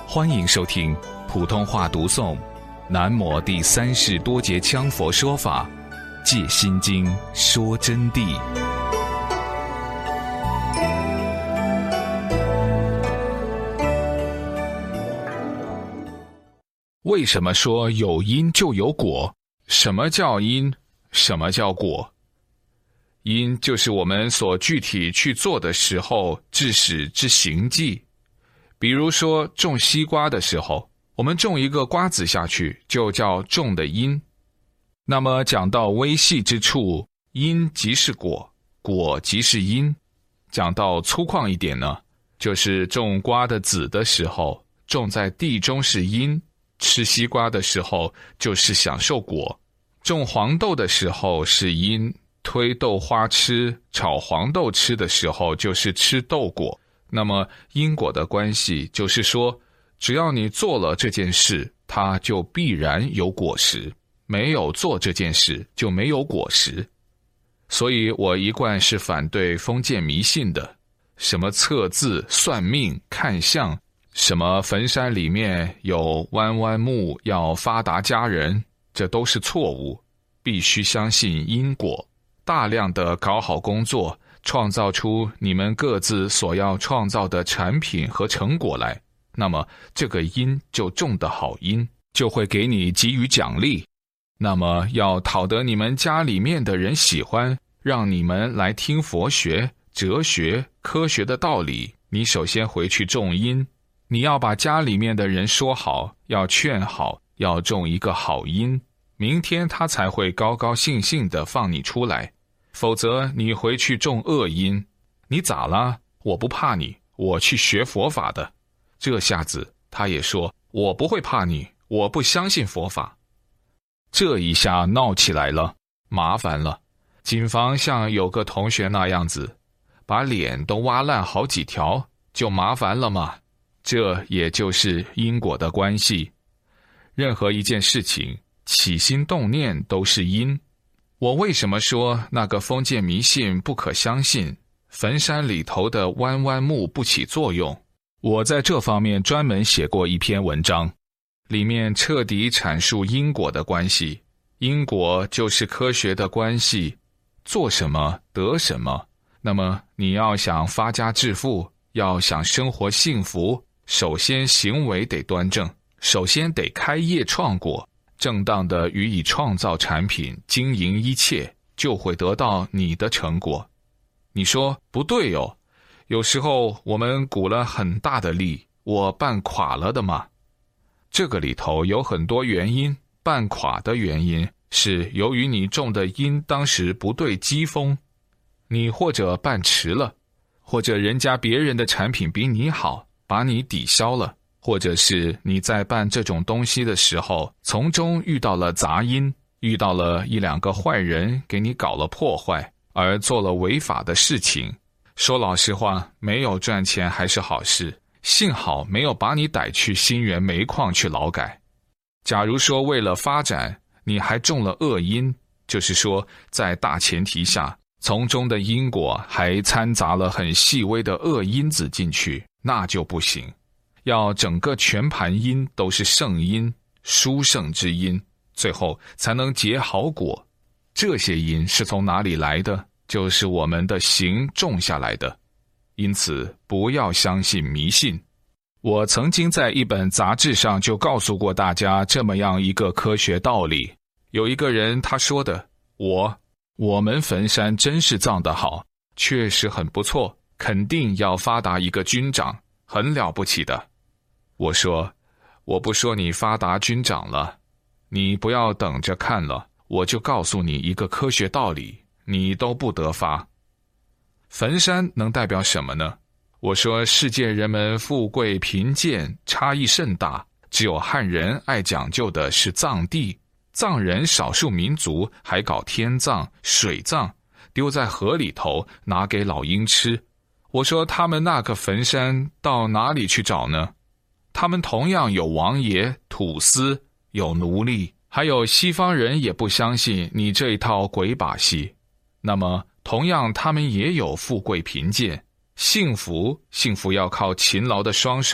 欢迎收听普通话读诵南摩第三世多杰羌佛说法戒心经说真谛。为什么说有因就有果？什么叫因？什么叫果？因就是我们所具体去做的时候致使之行迹。比如说种西瓜的时候，我们种一个瓜子下去，就叫种的因。那么讲到微细之处，因即是果，果即是因。讲到粗犷一点呢，就是种瓜的籽的时候，种在地中是因，吃西瓜的时候就是享受果。种黄豆的时候是因，推豆花吃、炒黄豆吃的时候就是吃豆果。那么因果的关系就是说，只要你做了这件事，它就必然有果实，没有做这件事就没有果实。所以我一贯是反对封建迷信的，什么测字、算命、看相，什么坟山里面有弯弯木要发达家人，这都是错误。必须相信因果，大量的搞好工作，创造出你们各自所要创造的产品和成果来，那么这个因就种的好因，就会给你给予奖励。那么要讨得你们家里面的人喜欢，让你们来听佛学、哲学、科学的道理，你首先回去种因。你要把家里面的人说好，要劝好，要种一个好因，明天他才会高高兴兴地放你出来。否则你回去种恶因，你咋了？我不怕你，我去学佛法的。这下子他也说，我不会怕你，我不相信佛法。这一下闹起来了，麻烦了。谨防像有个同学那样子，把脸都挖烂好几条，就麻烦了嘛。这也就是因果的关系。任何一件事情，起心动念都是因。我为什么说那个封建迷信不可相信，坟山里头的弯弯木不起作用？我在这方面专门写过一篇文章，里面彻底阐述因果的关系。因果就是科学的关系，做什么得什么。那么你要想发家致富，要想生活幸福，首先行为得端正，首先得开业创果，正当的予以创造产品，经营一切，就会得到你的成果。你说不对哦，有时候我们鼓了很大的力，我办垮了的嘛。这个里头有很多原因，办垮的原因是由于你种的因当时不对机锋，你或者办迟了，或者人家别人的产品比你好，把你抵消了，或者是你在办这种东西的时候，从中遇到了杂音，遇到了一两个坏人给你搞了破坏，而做了违法的事情。说老实话，没有赚钱还是好事，幸好没有把你逮去新源煤矿去劳改。假如说为了发展，你还种了恶因，就是说在大前提下，从中的因果还掺杂了很细微的恶因子进去，那就不行。要整个全盘因都是圣因，殊胜之因，最后才能结好果。这些因是从哪里来的？就是我们的行种下来的。因此不要相信迷信。我曾经在一本杂志上就告诉过大家这么样一个科学道理。有一个人他说的，我们坟山真是葬得好，确实很不错，肯定要发达一个军长，很了不起的。我说，我不说你发达军长了，你不要等着看了，我就告诉你一个科学道理，你都不得发。坟山能代表什么呢？我说世界人们富贵贫贱差异甚大，只有汉人爱讲究的是葬地，藏人少数民族还搞天葬、水葬，丢在河里头拿给老鹰吃。我说他们那个坟山到哪里去找呢？他们同样有王爷、土司，有奴隶，还有西方人也不相信你这一套鬼把戏。那么同样他们也有富贵贫贱，幸福要靠勤劳的双手，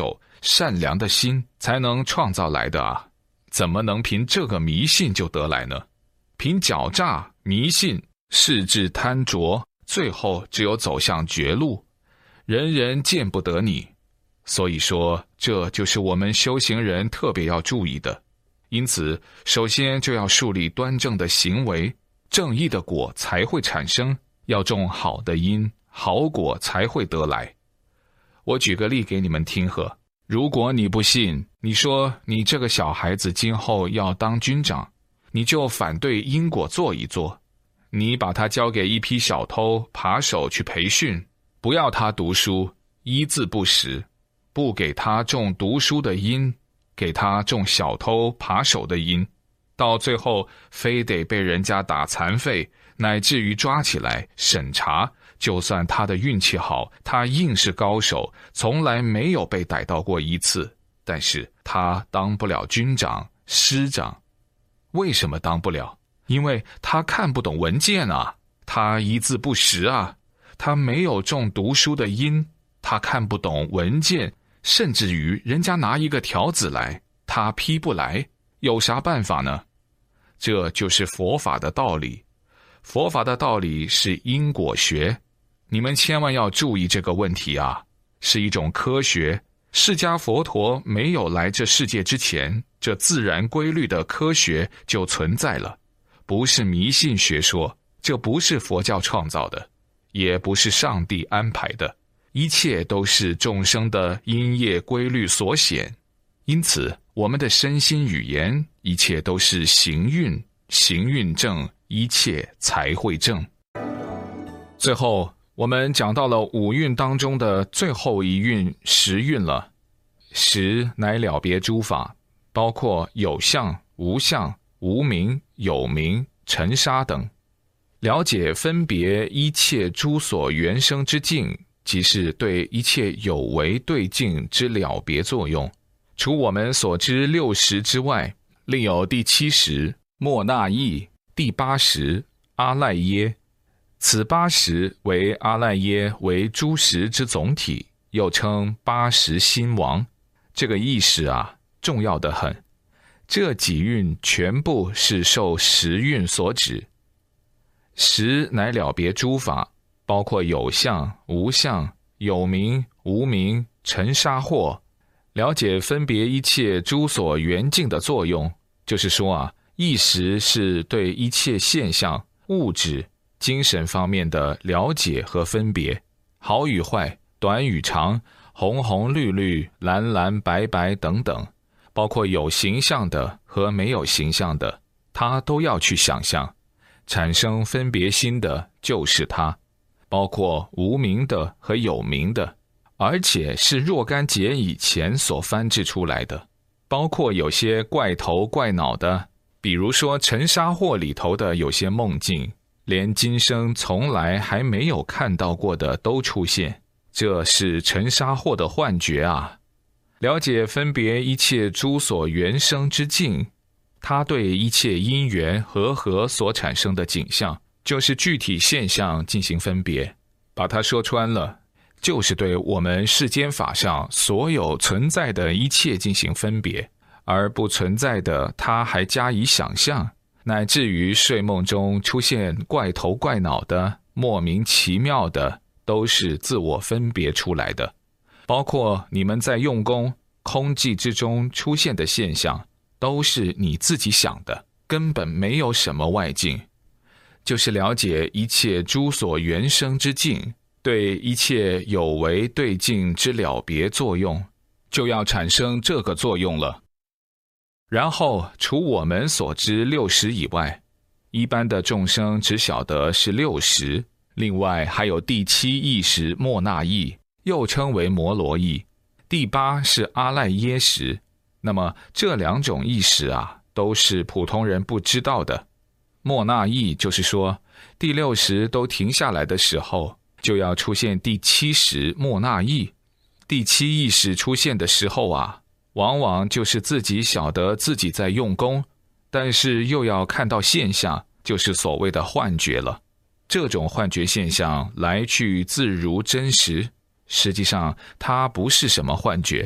善良的心才能创造来的啊，怎么能凭这个迷信就得来呢？凭狡诈、迷信、恃志贪着，最后只有走向绝路，人人见不得你。所以说，这就是我们修行人特别要注意的。因此，首先就要树立端正的行为，正义的果才会产生，要种好的因，好果才会得来。我举个例给你们听呵，如果你不信，你说你这个小孩子今后要当军长，你就反对因果做一做，你把他交给一批小偷扒手去培训，不要他读书，一字不识，不给他种读书的因，给他种小偷扒手的因，到最后非得被人家打残废，乃至于抓起来审查，就算他的运气好，他硬是高手，从来没有被逮到过一次，但是他当不了军长、师长。为什么当不了？因为他看不懂文件啊，他一字不识啊，他没有种读书的因，他看不懂文件，甚至于人家拿一个条子来，他批不来，有啥办法呢？这就是佛法的道理。佛法的道理是因果学，你们千万要注意这个问题啊，是一种科学。释迦佛陀没有来这世界之前，这自然规律的科学就存在了，不是迷信学说，这不是佛教创造的，也不是上帝安排的，一切都是众生的因业规律所显。因此，我们的身心语言，一切都是行运，行运正，一切才会正。最后，我们讲到了五蕴当中的最后一蕴识蕴了。识乃了别诸法，包括有相、无相、无明、有明、尘沙等。了解分别一切诸所缘生之境，即是对一切有为对境之了别作用。除我们所知六识之外，另有第七识莫那意，第八识阿赖耶。此八识为阿赖耶为诸识之总体，又称八识心王。这个意识啊，重要得很。这几蕴全部是受识蕴所指。识乃了别诸法，包括有相、无相、有明、无明、尘沙惑，了解分别一切诸所缘境的作用。就是说啊，意识是对一切现象、物质、精神方面的了解和分别，好与坏、短与长、红红绿绿、蓝蓝白白等等，包括有形象的和没有形象的，它都要去想象。产生分别心的就是它，包括无明的和有明的，而且是若干劫以前所翻制出来的，包括有些怪头怪脑的，比如说尘沙惑里头的有些梦境，连今生从来还没有看到过的都出现，这是尘沙惑的幻觉啊。了解分别一切诸所缘生之境，它对一切因缘和合所产生的景象，就是具体现象进行分别。把它说穿了，就是对我们世间法上所有存在的一切进行分别，而不存在的它还加以想象，乃至于睡梦中出现怪头怪脑的、莫名其妙的，都是自我分别出来的。包括你们在用功、空寂之中出现的现象，都是你自己想的，根本没有什么外境。就是了解一切诸所缘生之境，对一切有为对境之了别作用，就要产生这个作用了。然后除我们所知六识以外，一般的众生只晓得是六识，另外还有第七意识莫那意，又称为摩罗意，第八是阿赖耶识。那么这两种意识啊，都是普通人不知道的。莫那意就是说，第六识都停下来的时候，就要出现第七识莫那意。第七意识出现的时候啊，往往就是自己晓得自己在用功，但是又要看到现象，就是所谓的幻觉了。这种幻觉现象来去自如真实，实际上它不是什么幻觉，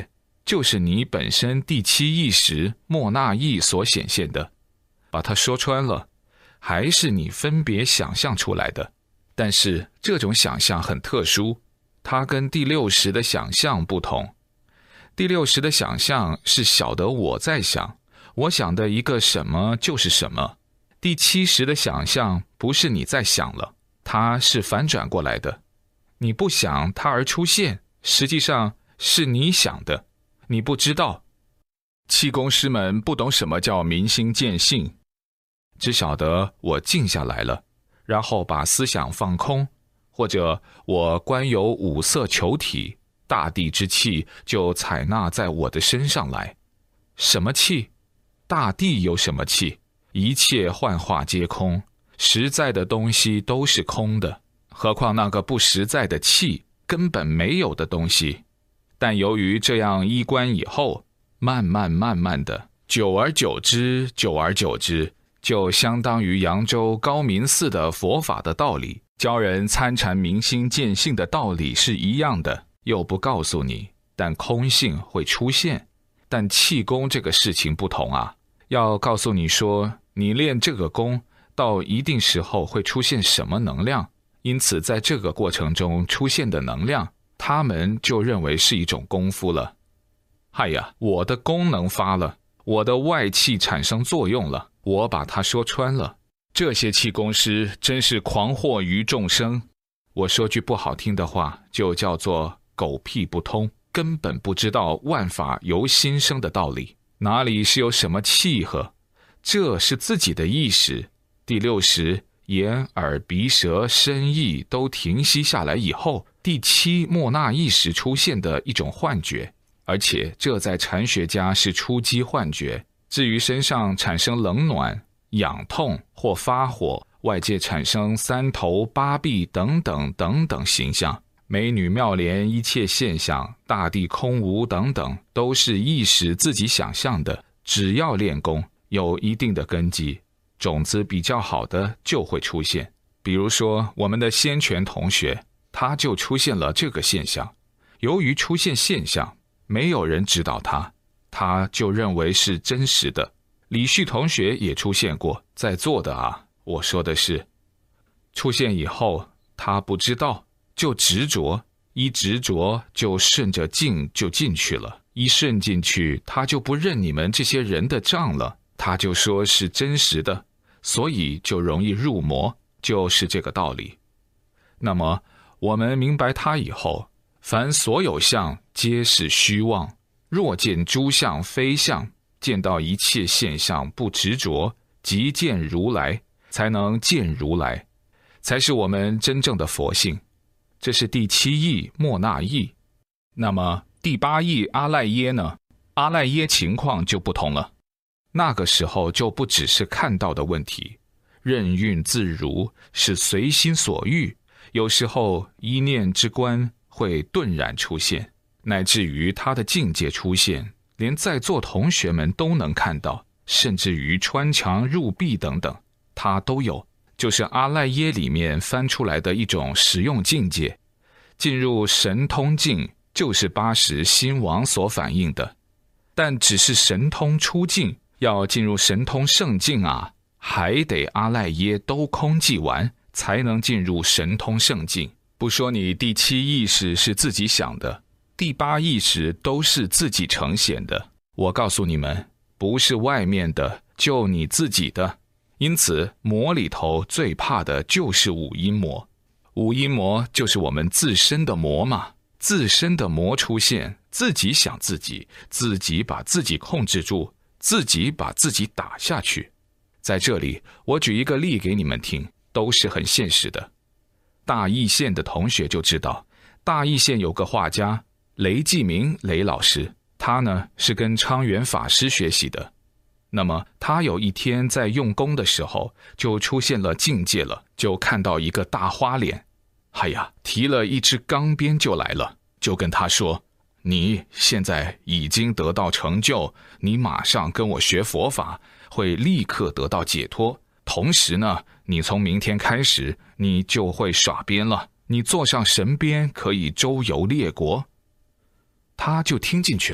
就是你本身第七意识莫那意所显现的。把它说穿了，还是你分别想象出来的。但是这种想象很特殊，它跟第六识的想象不同。第六识的想象是晓得我在想，我想的一个什么就是什么。第七识的想象不是你在想了，它是反转过来的。你不想它而出现，实际上是你想的，你不知道。气功师们不懂什么叫明心见性，只晓得我静下来了，然后把思想放空，或者我观有五色球体，大地之气就采纳在我的身上来。什么气？大地有什么气？一切幻化皆空，实在的东西都是空的，何况那个不实在的气，根本没有的东西。但由于这样一观以后，慢慢的，久而久之，就相当于扬州高明寺的佛法的道理，教人参禅明心见性的道理是一样的，又不告诉你，但空性会出现。但气功这个事情不同啊，要告诉你说，你练这个功，到一定时候会出现什么能量，因此在这个过程中出现的能量，他们就认为是一种功夫了。嗨呀，我的功能发了，我的外气产生作用了，我把它说穿了。这些气功师真是狂惑于众生，我说句不好听的话，就叫做狗屁不通，根本不知道万法由心生的道理，哪里是有什么气和，这是自己的意识。第六识眼耳鼻舌身意都停息下来以后，第七莫那意识出现的一种幻觉，而且这在禅学家是初级幻觉。至于身上产生冷暖、痒痛或发火，外界产生三头八臂等等形象，美女妙莲一切现象，大地空无等等，都是意识自己想象的。只要练功有一定的根基，种子比较好的就会出现。比如说我们的先权同学，他就出现了这个现象。由于出现现象，没有人指导他，他就认为是真实的。李旭同学也出现过，在座的啊，我说的是出现以后他不知道，就执着，一执着就顺着境就进去了，一顺进去他就不认你们这些人的账了，他就说是真实的，所以就容易入魔，就是这个道理。那么我们明白它以后，凡所有相皆是虚妄，若见诸相非相，见到一切现象不执着，即见如来，才能见如来，才是我们真正的佛性。这是第七义莫那义。那么第八义阿赖耶呢？阿赖耶情况就不同了，那个时候就不只是看到的问题，任运自如，是随心所欲，有时候一念之观会顿然出现，乃至于他的境界出现，连在座同学们都能看到，甚至于穿墙入壁等等，他都有，就是阿赖耶里面翻出来的一种实用境界。进入神通境，就是80心王所反映的，但只是神通出境，要进入神通圣境啊，还得阿赖耶都空寂完，才能进入神通圣境。不说你第七意识是自己想的，第八意识都是自己呈现的。我告诉你们，不是外面的，就你自己的。因此魔里头最怕的就是五阴魔。五阴魔就是我们自身的魔嘛，自身的魔出现，自己想自己，自己把自己控制住，自己把自己打下去。在这里我举一个例给你们听，都是很现实的。大义县的同学就知道，大义县有个画家雷继明雷老师，他呢是跟昌元法师学习的。那么他有一天在用功的时候，就出现了境界了，就看到一个大花脸，哎呀，提了一支钢鞭就来了，就跟他说，你现在已经得到成就，你马上跟我学佛法，会立刻得到解脱。同时呢，你从明天开始，你就会耍鞭了，你坐上神鞭可以周游列国。他就听进去了，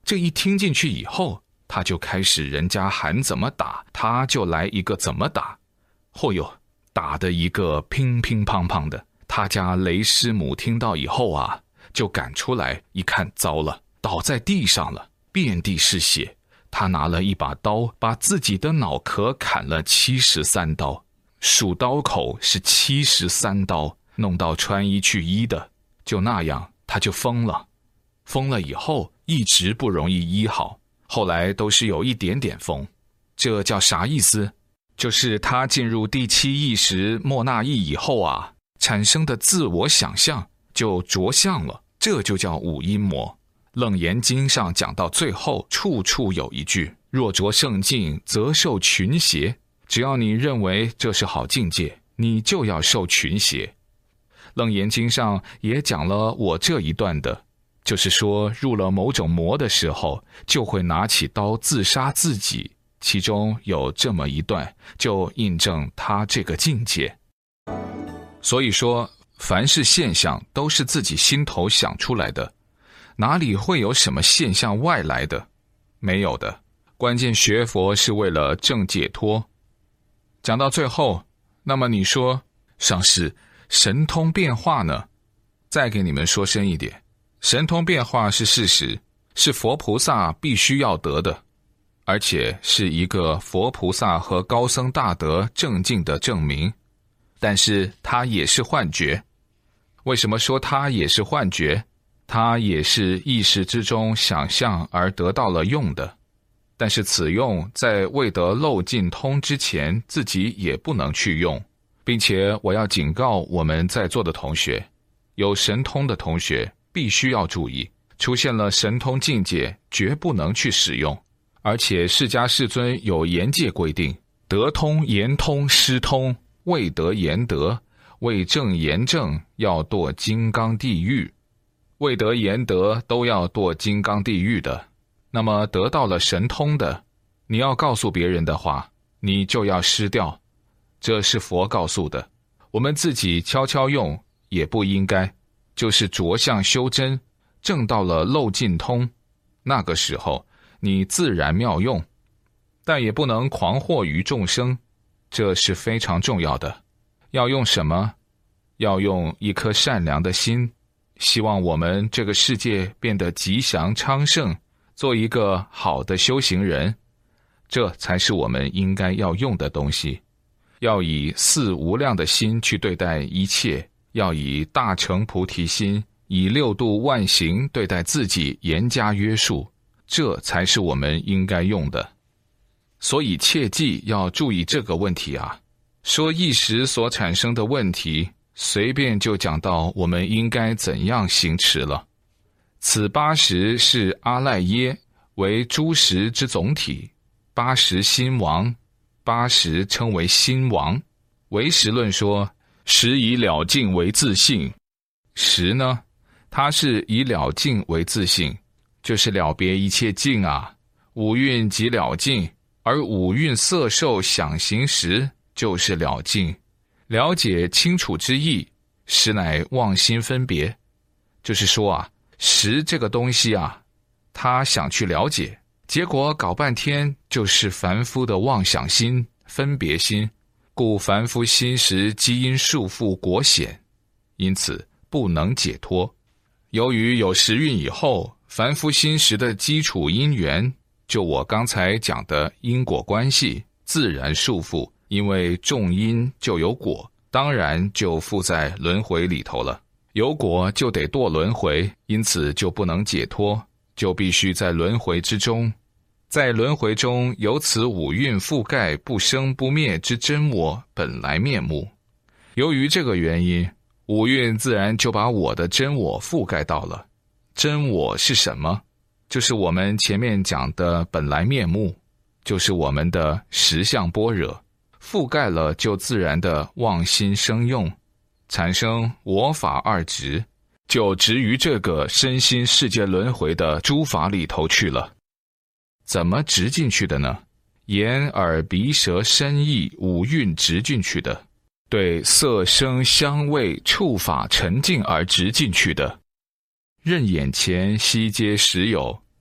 这一听进去以后，他就开始人家喊怎么打，他就来一个怎么打。嚯哟，打得一个乒乒乓乓的。他家雷师母听到以后啊，就赶出来一看，糟了，倒在地上了，遍地是血。他拿了一把刀，把自己的脑壳砍了73刀，数刀口是73刀，弄到穿衣去医的。就那样他就疯了。疯了以后一直不容易医好，后来都是有一点点疯。这叫啥意思？就是他进入第7意识莫那意以后啊，产生的自我想象就着相了，这就叫五阴魔。楞严经上讲到最后，处处有一句：若着圣境，则受群邪。只要你认为这是好境界，你就要受群邪。楞严经上也讲了我这一段的，就是说入了某种魔的时候，就会拿起刀自杀自己。其中有这么一段，就印证他这个境界。所以说，凡是现象都是自己心头想出来的，哪里会有什么现象外来的？没有的。关键学佛是为了正解脱。讲到最后，那么你说上师，神通变化呢？再给你们说深一点，神通变化是事实，是佛菩萨必须要得的，而且是一个佛菩萨和高僧大德正境的证明。但是它也是幻觉。为什么说它也是幻觉？它也是意识之中想象而得到了用的，但是此用在未得漏尽通之前，自己也不能去用。并且我要警告我们在座的同学，有神通的同学必须要注意，出现了神通境界绝不能去使用。而且释迦世尊有言戒规定，得通言通失通，未得言得，未正言正，要堕金刚地狱。未得言得都要堕金刚地狱的。那么得到了神通的，你要告诉别人的话，你就要失掉。这是佛告诉的，我们自己悄悄用也不应该。就是着相修真，证到了漏尽通，那个时候你自然妙用，但也不能狂惑于众生，这是非常重要的。要用什么？要用一颗善良的心，希望我们这个世界变得吉祥昌盛，做一个好的修行人，这才是我们应该要用的东西。要以四无量的心去对待一切，要以大乘菩提心，以六度万行对待自己，严加约束，这才是我们应该用的。所以切记要注意这个问题啊。说意识所产生的问题，随便就讲到我们应该怎样行持了。此80是阿赖耶，为诸识之总体，80心王，80称为心王。唯识论说，识以了尽为自性。识呢，它是以了尽为自性，就是了别一切境啊。五蕴即了尽，而五蕴色受想行识就是了尽。了解清楚之意，实乃妄心分别。就是说啊，识这个东西啊，他想去了解，结果搞半天就是凡夫的妄想心、分别心，故凡夫心识基因束缚果显，因此不能解脱。由于有识蕴以后，凡夫心识的基础因缘，就我刚才讲的因果关系，自然束缚，因为种因就有果，当然就附在轮回里头了。有果就得堕轮回，因此就不能解脱，就必须在轮回之中。在轮回中有此五蕴覆盖不生不灭之真我本来面目。由于这个原因，五蕴自然就把我的真我覆盖到了。真我是什么？就是我们前面讲的本来面目，就是我们的实相般若，覆盖了就自然的妄心生用，产生我法二执，就执于这个身心世界轮回的诸法里头去了。怎么执进去的呢？眼耳鼻舌身意五蕴执进去的，对色声香味触法沉静而执进去的。任眼前悉皆实有，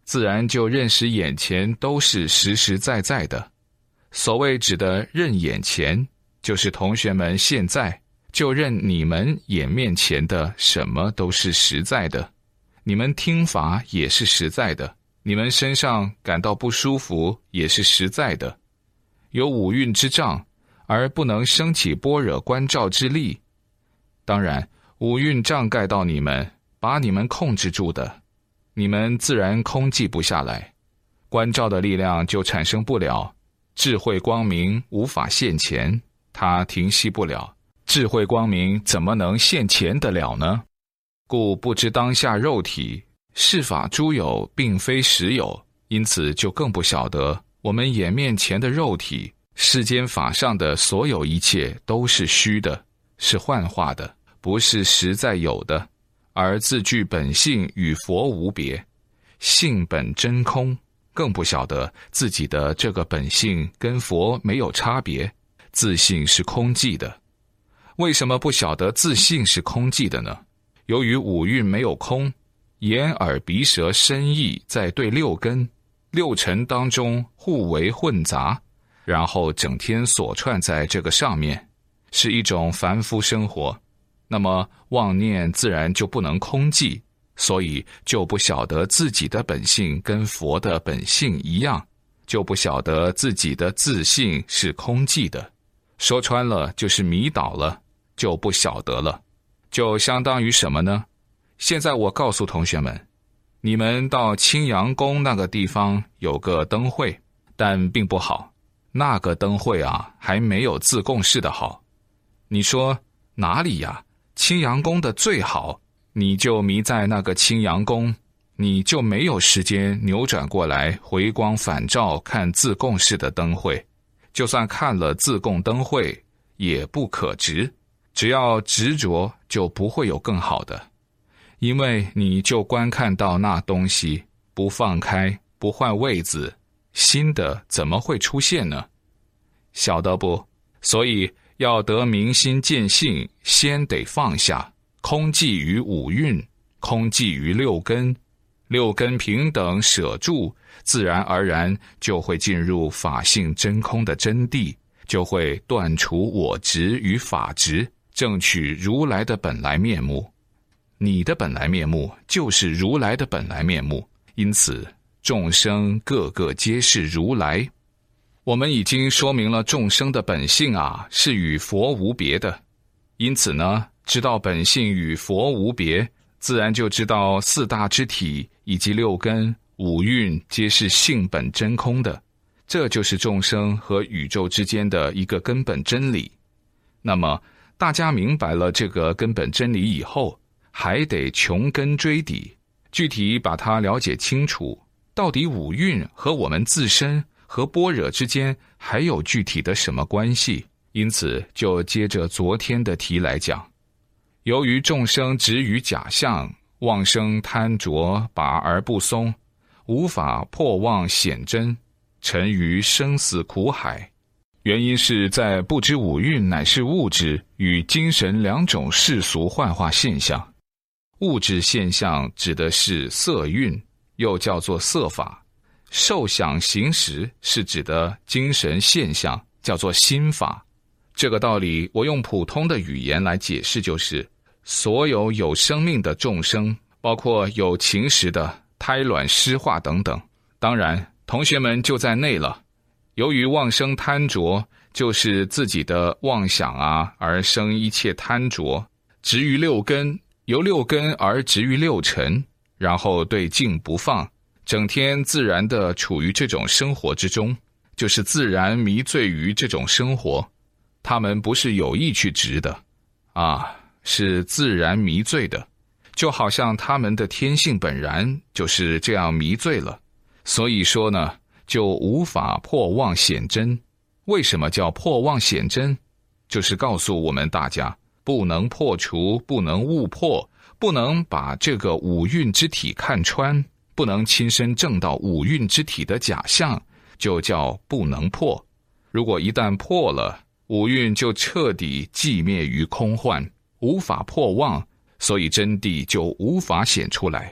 自然就认识眼前都是实实在在的。所谓指的认眼前，就是同学们现在就认你们眼面前的什么都是实在的，你们听法也是实在的，你们身上感到不舒服也是实在的。有五蕴之障，而不能升起般若观照之力。当然，五蕴障盖到你们，把你们控制住的，你们自然空寂不下来，观照的力量就产生不了，智慧光明无法现前，它停息不了。智慧光明怎么能现前得了呢？故不知当下肉体世法诸有并非实有，因此就更不晓得我们眼面前的肉体，世间法上的所有一切都是虚的，是幻化的，不是实在有的，而自具本性与佛无别，性本真空，更不晓得自己的这个本性跟佛没有差别，自性是空寂的。为什么不晓得自性是空寂的呢？由于五蕴没有空，眼耳鼻舌身意在对六根六尘当中互为混杂，然后整天锁串在这个上面，是一种凡夫生活。那么妄念自然就不能空寂，所以就不晓得自己的本性跟佛的本性一样，就不晓得自己的自性是空寂的。说穿了就是迷倒了，就不晓得了。就相当于什么呢？现在我告诉同学们，你们到青阳宫那个地方有个灯会，但并不好，那个灯会啊，还没有自贡市的好。你说哪里呀？青阳宫的最好，你就迷在那个青阳宫，你就没有时间扭转过来回光返照看自贡市的灯会。就算看了自贡灯会也不可执，只要执着就不会有更好的，因为你就观看到那东西，不放开，不换位子，新的怎么会出现呢？晓得不？所以要得明心见性，先得放下，空寂于五蕴，空寂于六根，六根平等舍住，自然而然就会进入法性真空的真谛，就会断除我执与法执，正取如来的本来面目。你的本来面目就是如来的本来面目，因此众生个个皆是如来。我们已经说明了众生的本性啊，是与佛无别的，因此呢，知道本性与佛无别，自然就知道四大之体以及六根五蕴皆是性本真空的，这就是众生和宇宙之间的一个根本真理。那么大家明白了这个根本真理以后，还得穷根追底，具体把它了解清楚，到底五蕴和我们自身和般若之间还有具体的什么关系。因此就接着昨天的题来讲，由于众生执于假象，妄生贪着，拔而不松，无法破妄显真，沉于生死苦海。原因是在不知五蕴乃是物质与精神两种世俗幻化现象。物质现象指的是色蕴，又叫做色法；受想行识是指的精神现象，叫做心法。这个道理我用普通的语言来解释，就是所有有生命的众生，包括有情识的胎卵湿化等等，当然同学们就在内了。由于妄生贪着，就是自己的妄想啊，而生一切贪着，执于六根，由六根而执于六尘，然后对境不放，整天自然地处于这种生活之中，就是自然迷醉于这种生活。他们不是有意去执的啊，是自然迷醉的，就好像他们的天性本然就是这样迷醉了。所以说呢，就无法破妄显真。为什么叫破妄显真？就是告诉我们大家，不能破除，不能误破，不能把这个五蕴之体看穿，不能亲身证到五蕴之体的假象，就叫不能破。如果一旦破了，五蕴就彻底寂灭于空幻，无法破妄，所以真谛就无法显出来。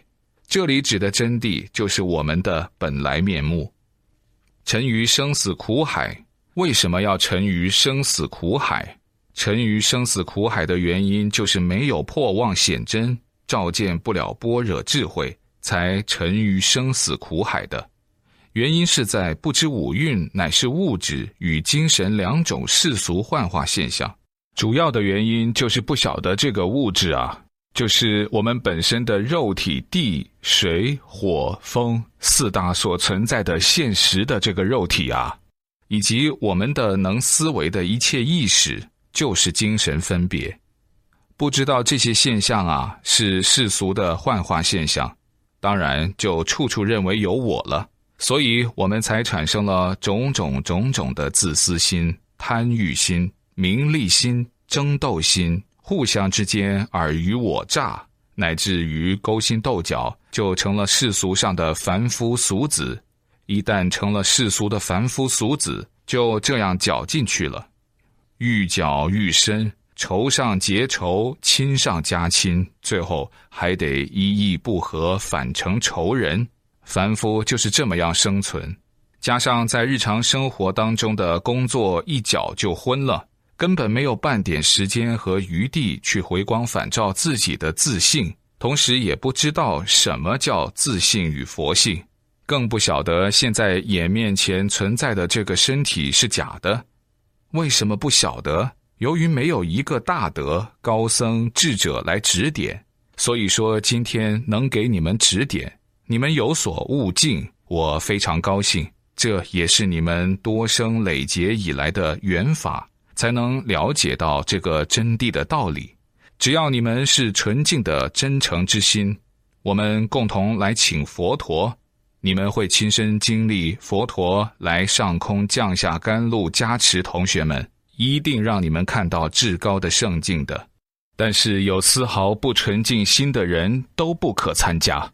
这里指的真谛就是我们的本来面目。沉于生死苦海，为什么要沉于生死苦海？沉于生死苦海的原因就是没有破妄显真，照见不了般若智慧，才沉于生死苦海的。原因是在不知五蕴乃是物质与精神两种世俗幻化现象。主要的原因就是不晓得这个物质啊，就是我们本身的肉体地水火风四大所存在的现实的这个肉体啊，以及我们的能思维的一切意识，就是精神分别。不知道这些现象啊是世俗的幻化现象，当然就处处认为有我了，所以我们才产生了种种的自私心、贪欲心、名利心、争斗心，互相之间尔虞我诈，乃至于勾心斗角，就成了世俗上的凡夫俗子。一旦成了世俗的凡夫俗子，就这样搅进去了，愈搅愈深，仇上结仇，亲上加亲，最后还得一意不合，反成仇人。凡夫就是这么样生存，加上在日常生活当中的工作一搅就昏了，根本没有半点时间和余地去回光返照自己的自性，同时也不知道什么叫自性与佛性，更不晓得现在眼面前存在的这个身体是假的。为什么不晓得？由于没有一个大德、高僧、智者来指点，所以说今天能给你们指点，你们有所悟境，我非常高兴。这也是你们多生累劫以来的缘法，才能了解到这个真谛的道理。只要你们是纯净的真诚之心，我们共同来请佛陀，你们会亲身经历佛陀来上空降下甘露加持同学们，一定让你们看到至高的圣境的。但是有丝毫不纯净心的人都不可参加。